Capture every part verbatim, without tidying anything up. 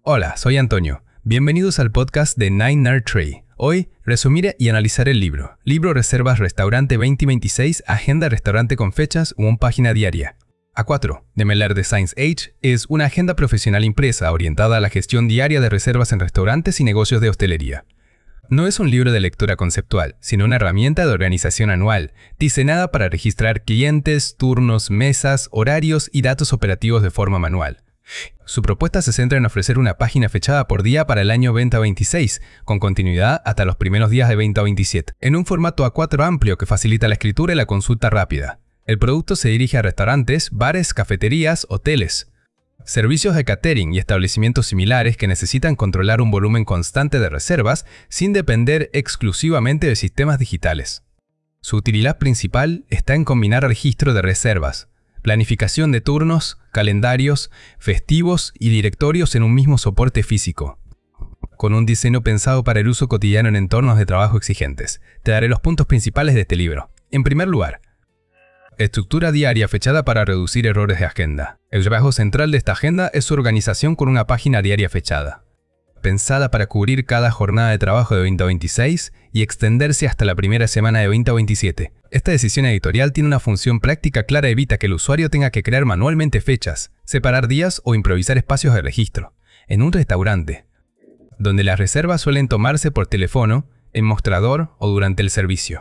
Hola, soy Antonio. Bienvenidos al podcast de Nine Nerd Tree. Hoy resumiré y analizaré el libro. Libro Reservas Restaurante veinte veintiséis, Agenda Restaurante con fechas o una página diaria. A cuatro, de Meller de Science Age, es una agenda profesional impresa orientada a la gestión diaria de reservas en restaurantes y negocios de hostelería. No es un libro de lectura conceptual, sino una herramienta de organización anual, diseñada para registrar clientes, turnos, mesas, horarios y datos operativos de forma manual. Su propuesta se centra en ofrecer una página fechada por día para el año veinte veintiséis, con continuidad hasta los primeros días de veinte veintisiete, en un formato A cuatro amplio que facilita la escritura y la consulta rápida. El producto se dirige a restaurantes, bares, cafeterías, hoteles, servicios de catering y establecimientos similares que necesitan controlar un volumen constante de reservas sin depender exclusivamente de sistemas digitales. Su utilidad principal está en combinar registro de reservas, planificación de turnos, calendarios, festivos y directorios en un mismo soporte físico. Con un diseño pensado para el uso cotidiano en entornos de trabajo exigentes, te daré los puntos principales de este libro. En primer lugar, estructura diaria fechada para reducir errores de agenda. El rasgo central de esta agenda es su organización con una página diaria fechada, pensada para cubrir cada jornada de trabajo de veinte veintiséis y extenderse hasta la primera semana de veinte veintisiete. Esta decisión editorial tiene una función práctica clara y evita que el usuario tenga que crear manualmente fechas, separar días o improvisar espacios de registro. En un restaurante, donde las reservas suelen tomarse por teléfono, en mostrador o durante el servicio.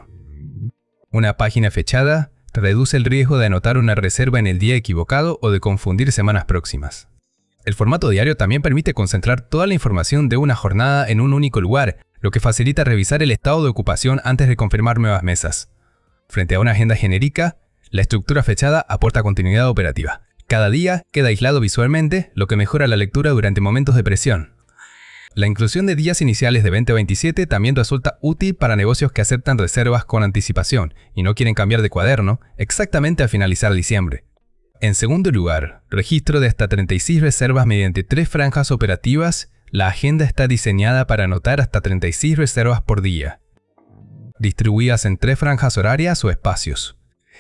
Una página fechada reduce el riesgo de anotar una reserva en el día equivocado o de confundir semanas próximas. El formato diario también permite concentrar toda la información de una jornada en un único lugar, lo que facilita revisar el estado de ocupación antes de confirmar nuevas mesas. Frente a una agenda genérica, la estructura fechada aporta continuidad operativa. Cada día queda aislado visualmente, lo que mejora la lectura durante momentos de presión. La inclusión de días iniciales de veinte veintisiete también resulta útil para negocios que aceptan reservas con anticipación y no quieren cambiar de cuaderno exactamente al finalizar diciembre. En segundo lugar, registro de hasta treinta y seis reservas mediante tres franjas operativas. La agenda está diseñada para anotar hasta treinta y seis reservas por día, distribuidas en tres franjas horarias o espacios.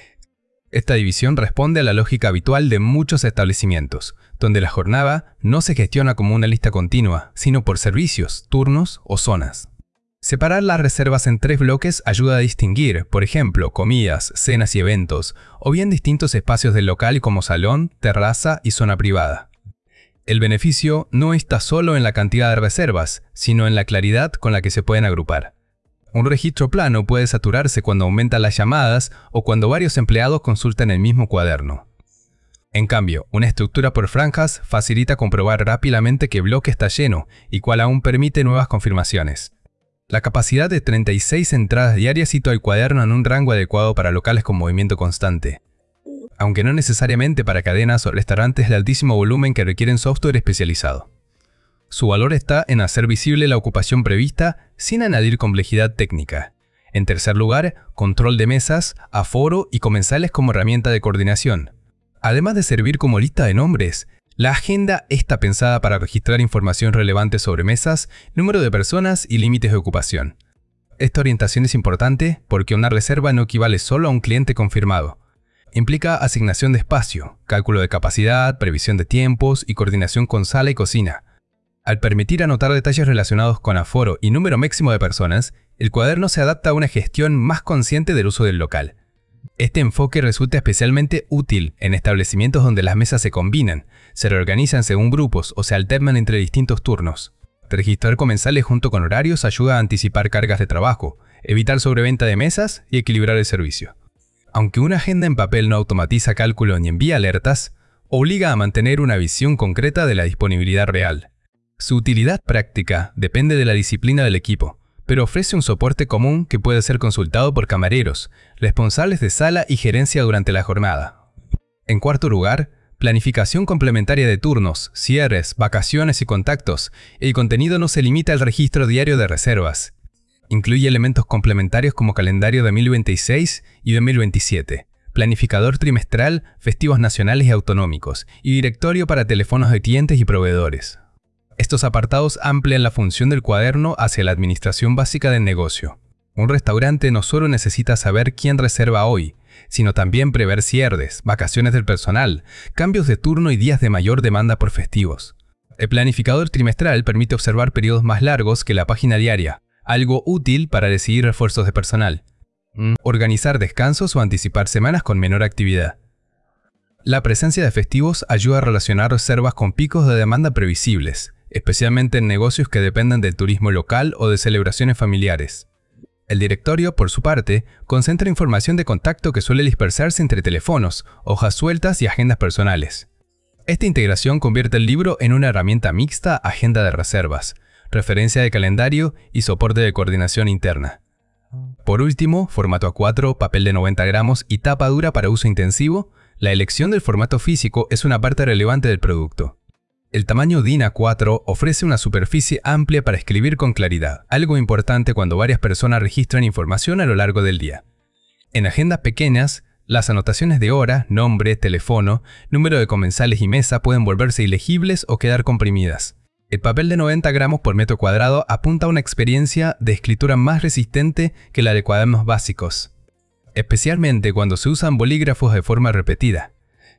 Esta división responde a la lógica habitual de muchos establecimientos, donde la jornada no se gestiona como una lista continua, sino por servicios, turnos o zonas. Separar las reservas en tres bloques ayuda a distinguir, por ejemplo, comidas, cenas y eventos, o bien distintos espacios del local como salón, terraza y zona privada. El beneficio no está solo en la cantidad de reservas, sino en la claridad con la que se pueden agrupar. Un registro plano puede saturarse cuando aumentan las llamadas o cuando varios empleados consultan el mismo cuaderno. En cambio, una estructura por franjas facilita comprobar rápidamente qué bloque está lleno y cuál aún permite nuevas confirmaciones. La capacidad de treinta y seis entradas diarias sitúa el cuaderno en un rango adecuado para locales con movimiento constante, aunque no necesariamente para cadenas o restaurantes de altísimo volumen que requieren software especializado. Su valor está en hacer visible la ocupación prevista sin añadir complejidad técnica. En tercer lugar, control de mesas, aforo y comensales como herramienta de coordinación. Además de servir como lista de nombres, la agenda está pensada para registrar información relevante sobre mesas, número de personas y límites de ocupación. Esta orientación es importante porque una reserva no equivale solo a un cliente confirmado. Implica asignación de espacio, cálculo de capacidad, previsión de tiempos y coordinación con sala y cocina. Al permitir anotar detalles relacionados con aforo y número máximo de personas, el cuaderno se adapta a una gestión más consciente del uso del local. Este enfoque resulta especialmente útil en establecimientos donde las mesas se combinan, se reorganizan según grupos o se alternan entre distintos turnos. Registrar comensales junto con horarios ayuda a anticipar cargas de trabajo, evitar sobreventa de mesas y equilibrar el servicio. Aunque una agenda en papel no automatiza cálculo ni envía alertas, obliga a mantener una visión concreta de la disponibilidad real. Su utilidad práctica depende de la disciplina del equipo, pero ofrece un soporte común que puede ser consultado por camareros, responsables de sala y gerencia durante la jornada. En cuarto lugar, planificación complementaria de turnos, cierres, vacaciones y contactos. El contenido no se limita al registro diario de reservas. Incluye elementos complementarios como calendario de dos mil veintiséis y dos mil veintisiete, planificador trimestral, festivos nacionales y autonómicos, y directorio para teléfonos de clientes y proveedores. Estos apartados amplían la función del cuaderno hacia la administración básica del negocio. Un restaurante no solo necesita saber quién reserva hoy, sino también prever cierres, vacaciones del personal, cambios de turno y días de mayor demanda por festivos. El planificador trimestral permite observar periodos más largos que la página diaria, algo útil para decidir refuerzos de personal, organizar descansos o anticipar semanas con menor actividad. La presencia de festivos ayuda a relacionar reservas con picos de demanda previsibles, especialmente en negocios que dependen del turismo local o de celebraciones familiares. El directorio, por su parte, concentra información de contacto que suele dispersarse entre teléfonos, hojas sueltas y agendas personales. Esta integración convierte el libro en una herramienta mixta, agenda de reservas, referencia de calendario y soporte de coordinación interna. Por último, formato A cuatro, papel de noventa gramos y tapa dura para uso intensivo, la elección del formato físico es una parte relevante del producto. El tamaño DIN A cuatro ofrece una superficie amplia para escribir con claridad, algo importante cuando varias personas registran información a lo largo del día. En agendas pequeñas, las anotaciones de hora, nombre, teléfono, número de comensales y mesa pueden volverse ilegibles o quedar comprimidas. El papel de noventa gramos por metro cuadrado apunta a una experiencia de escritura más resistente que la de cuadernos básicos, especialmente cuando se usan bolígrafos de forma repetida.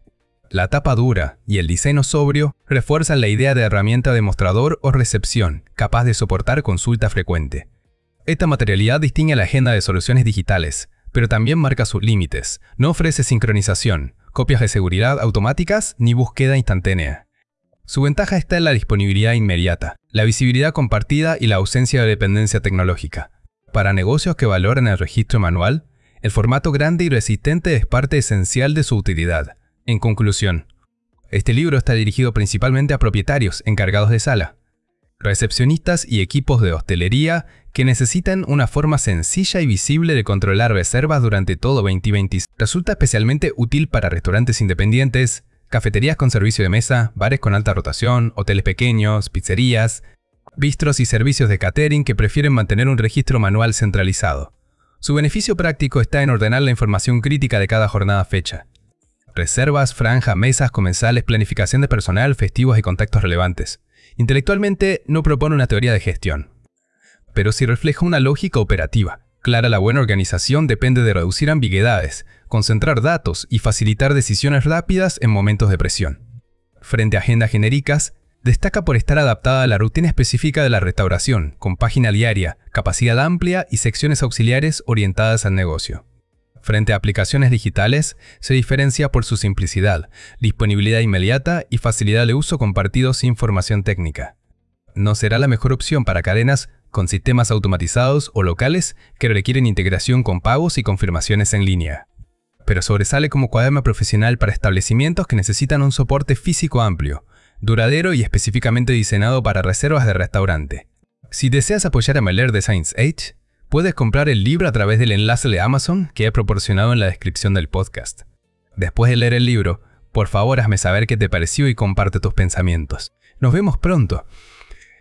La tapa dura y el diseño sobrio refuerzan la idea de herramienta de mostrador o recepción, capaz de soportar consulta frecuente. Esta materialidad distingue a la agenda de soluciones digitales, pero también marca sus límites. No ofrece sincronización, copias de seguridad automáticas ni búsqueda instantánea. Su ventaja está en la disponibilidad inmediata, la visibilidad compartida y la ausencia de dependencia tecnológica. Para negocios que valoran el registro manual, el formato grande y resistente es parte esencial de su utilidad. En conclusión, este libro está dirigido principalmente a propietarios encargados de sala, recepcionistas y equipos de hostelería que necesitan una forma sencilla y visible de controlar reservas durante todo veinte veinte. Resulta especialmente útil para restaurantes independientes, cafeterías con servicio de mesa, bares con alta rotación, hoteles pequeños, pizzerías, bistros y servicios de catering que prefieren mantener un registro manual centralizado. Su beneficio práctico está en ordenar la información crítica de cada jornada fecha. Reservas, franja, mesas, comensales, planificación de personal, festivos y contactos relevantes. Intelectualmente no propone una teoría de gestión, pero sí refleja una lógica operativa. Clara, la buena organización depende de reducir ambigüedades, concentrar datos y facilitar decisiones rápidas en momentos de presión. Frente a agendas genéricas, destaca por estar adaptada a la rutina específica de la restauración, con página diaria, capacidad amplia y secciones auxiliares orientadas al negocio. Frente a aplicaciones digitales, se diferencia por su simplicidad, disponibilidad inmediata y facilidad de uso compartido sin formación técnica. No será la mejor opción para cadenas con sistemas automatizados o locales que requieren integración con pagos y confirmaciones en línea. Pero sobresale como cuaderno profesional para establecimientos que necesitan un soporte físico amplio, duradero y específicamente diseñado para reservas de restaurante. Si deseas apoyar a Meller Designs Edge, puedes comprar el libro a través del enlace de Amazon que he proporcionado en la descripción del podcast. Después de leer el libro, por favor hazme saber qué te pareció y comparte tus pensamientos. Nos vemos pronto.